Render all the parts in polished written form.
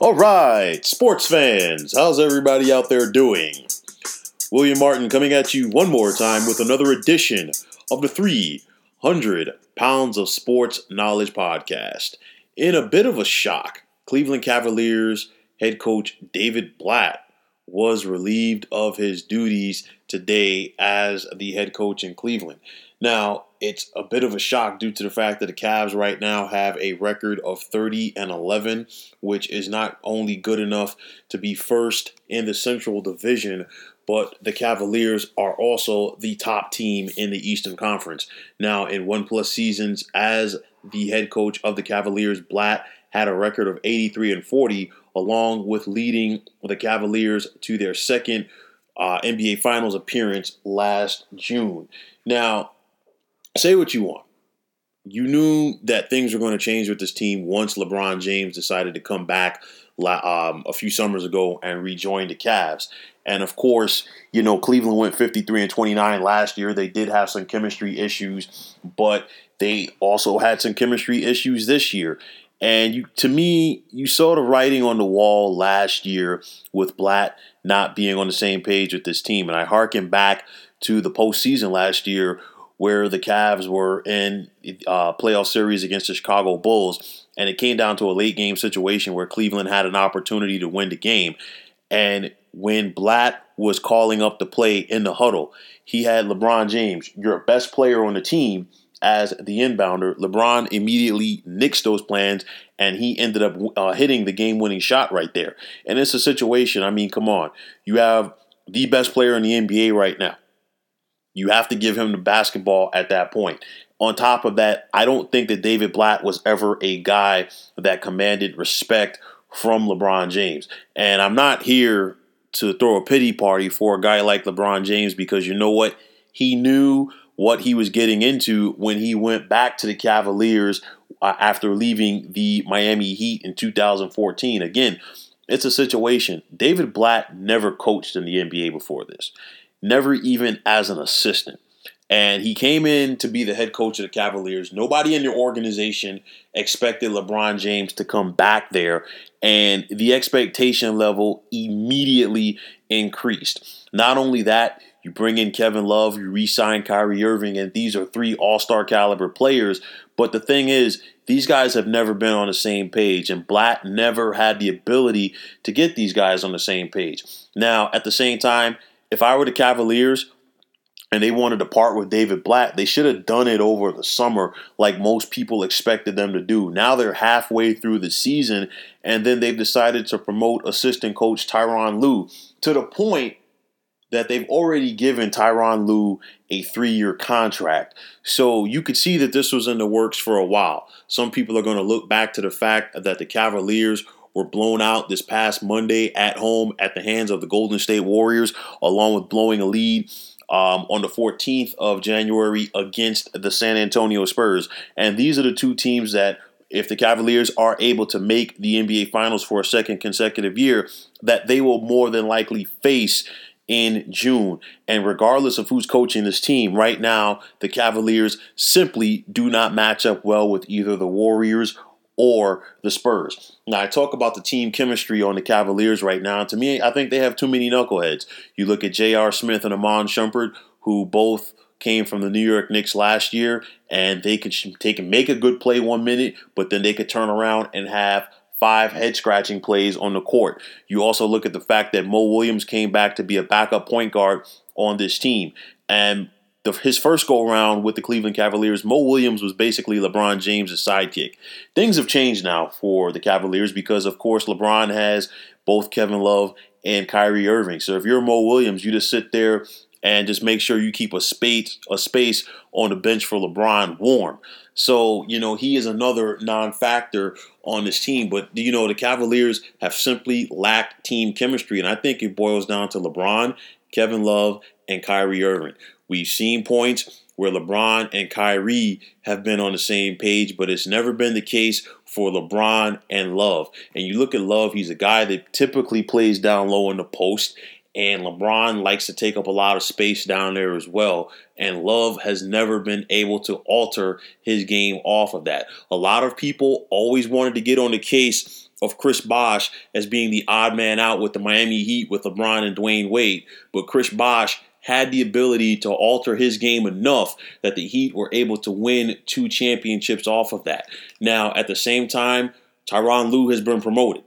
All right, sports fans, how's everybody out there doing? William Martin coming at you one more time with another edition of the 300 Pounds of Sports Knowledge podcast. In a bit of a shock, Cleveland Cavaliers head coach David Blatt was relieved of his duties today as the head coach in Cleveland. Now, it's a bit of a shock due to the fact that the Cavs right now have a record of 30-11, which is not only good enough to be first in the Central Division, but the Cavaliers are also the top team in the Eastern Conference. Now, in 1+ seasons as the head coach of the Cavaliers, Blatt had a record of 83-40, along with leading the Cavaliers to their second NBA Finals appearance last June. Now, say what you want. You knew that things were going to change with this team once LeBron James decided to come back a few summers ago and rejoin the Cavs. And of course, Cleveland went 53-29 last year. They did have some chemistry issues, but they also had some chemistry issues this year. And you saw the writing on the wall last year with Blatt not being on the same page with this team. And I harken back to the postseason last year where the Cavs were in a playoff series against the Chicago Bulls, and it came down to a late game situation where Cleveland had an opportunity to win the game. And when Blatt was calling up the play in the huddle, he had LeBron James, your best player on the team, as the inbounder. LeBron immediately nixed those plans, and he ended up hitting the game-winning shot right there. And it's a situation, come on. You have the best player in the NBA right now. You have to give him the basketball at that point. On top of that, I don't think that David Blatt was ever a guy that commanded respect from LeBron James. And I'm not here to throw a pity party for a guy like LeBron James because you know what? He knew what he was getting into when he went back to the Cavaliers after leaving the Miami Heat in 2014. Again, it's a situation. David Blatt never coached in the NBA before this. Never even as an assistant. And he came in to be the head coach of the Cavaliers. Nobody in your organization expected LeBron James to come back there. And the expectation level immediately increased. Not only that, you bring in Kevin Love, you re-sign Kyrie Irving, and these are 3 all-star caliber players. But the thing is, these guys have never been on the same page, and Blatt never had the ability to get these guys on the same page. Now, at the same time, if I were the Cavaliers and they wanted to part with David Blatt, they should have done it over the summer like most people expected them to do. Now they're halfway through the season, and then they've decided to promote assistant coach Tyronn Lue to the point that they've already given Tyronn Lue a 3-year contract. So you could see that this was in the works for a while. Some people are going to look back to the fact that the Cavaliers were blown out this past Monday at home at the hands of the Golden State Warriors, along with blowing a lead on the 14th of January against the San Antonio Spurs. And these are the 2 teams that, if the Cavaliers are able to make the NBA Finals for a second consecutive year, that they will more than likely face in June. And regardless of who's coaching this team, right now, the Cavaliers simply do not match up well with either the Warriors or the Spurs. Now, I talk about the team chemistry on the Cavaliers right now. To me, I think they have too many knuckleheads. You look at J.R. Smith and Iman Shumpert, who both came from the New York Knicks last year, and they can make a good play 1 minute, but then they could turn around and have 5 head-scratching plays on the court. You also look at the fact that Mo Williams came back to be a backup point guard on this team. And his first go-around with the Cleveland Cavaliers, Mo Williams was basically LeBron James' sidekick. Things have changed now for the Cavaliers because, of course, LeBron has both Kevin Love and Kyrie Irving. So if you're Mo Williams, you just sit there and just make sure you keep a space on the bench for LeBron warm. So, he is another non-factor on this team. But, the Cavaliers have simply lacked team chemistry. And I think it boils down to LeBron, Kevin Love, and Kyrie Irving. We've seen points where LeBron and Kyrie have been on the same page, but it's never been the case for LeBron and Love. And you look at Love, he's a guy that typically plays down low in the post, And LeBron likes to take up a lot of space down there as well. And Love has never been able to alter his game off of that. A lot of people always wanted to get on the case of Chris Bosh as being the odd man out with the Miami Heat with LeBron and Dwayne Wade. But Chris Bosh had the ability to alter his game enough that the Heat were able to win 2 championships off of that. Now, at the same time, Tyronn Lue has been promoted.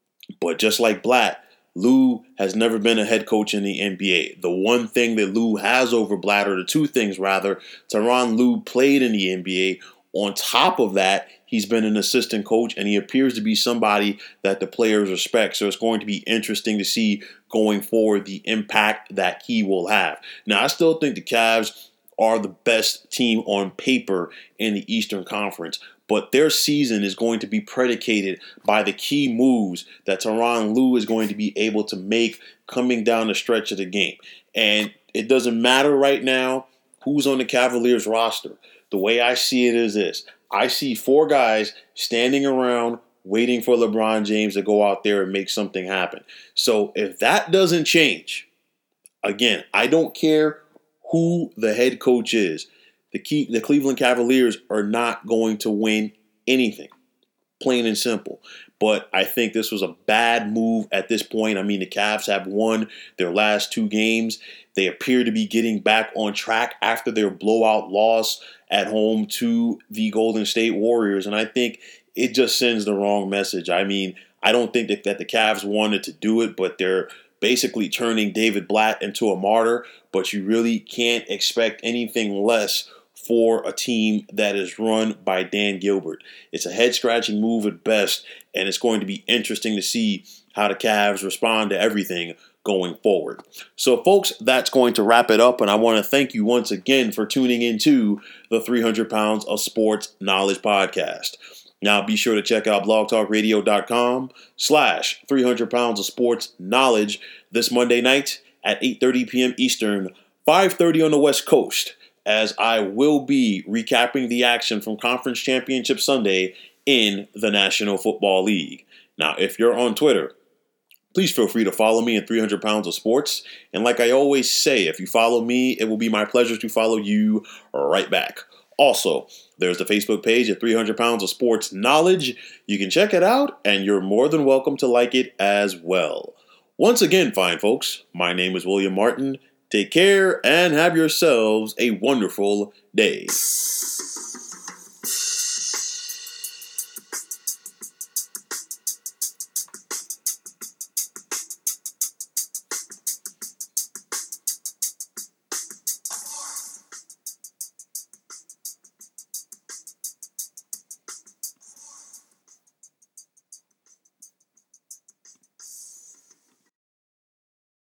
But just like Blatt, Lue has never been a head coach in the NBA. The one thing that Lue has over Blatt, or the two things rather, Tyronn Lue played in the NBA. On top of that, he's been an assistant coach, and he appears to be somebody that the players respect. So it's going to be interesting to see going forward the impact that he will have. Now, I still think the Cavs are the best team on paper in the Eastern Conference, but their season is going to be predicated by the key moves that Tyronn Lue is going to be able to make coming down the stretch of the game. And it doesn't matter right now who's on the Cavaliers roster. The way I see it is this. I see 4 guys standing around waiting for LeBron James to go out there and make something happen. So if that doesn't change, again, I don't care who the head coach is. The Cleveland Cavaliers are not going to win anything, plain and simple. But I think this was a bad move at this point. I mean, the Cavs have won their last 2 games. They appear to be getting back on track after their blowout loss at home to the Golden State Warriors. And I think it just sends the wrong message. I mean, I don't think that the Cavs wanted to do it, but they're basically turning David Blatt into a martyr. But you really can't expect anything less for a team that is run by Dan Gilbert. It's a head-scratching move at best, and it's going to be interesting to see how the Cavs respond to everything going forward. So, folks, that's going to wrap it up, and I want to thank you once again for tuning into the 300 Pounds of Sports Knowledge podcast. Now, be sure to check out blogtalkradio.com/300 Pounds of Sports Knowledge this Monday night at 8:30 p.m. Eastern, 5:30 on the West Coast, as I will be recapping the action from Conference Championship Sunday in the National Football League. Now, if you're on Twitter, please feel free to follow me at 300 Pounds of Sports. And like I always say, if you follow me, it will be my pleasure to follow you right back. Also, there's the Facebook page at 300 Pounds of Sports Knowledge. You can check it out, and you're more than welcome to like it as well. Once again, fine folks, my name is William Martin. Take care and have yourselves a wonderful day.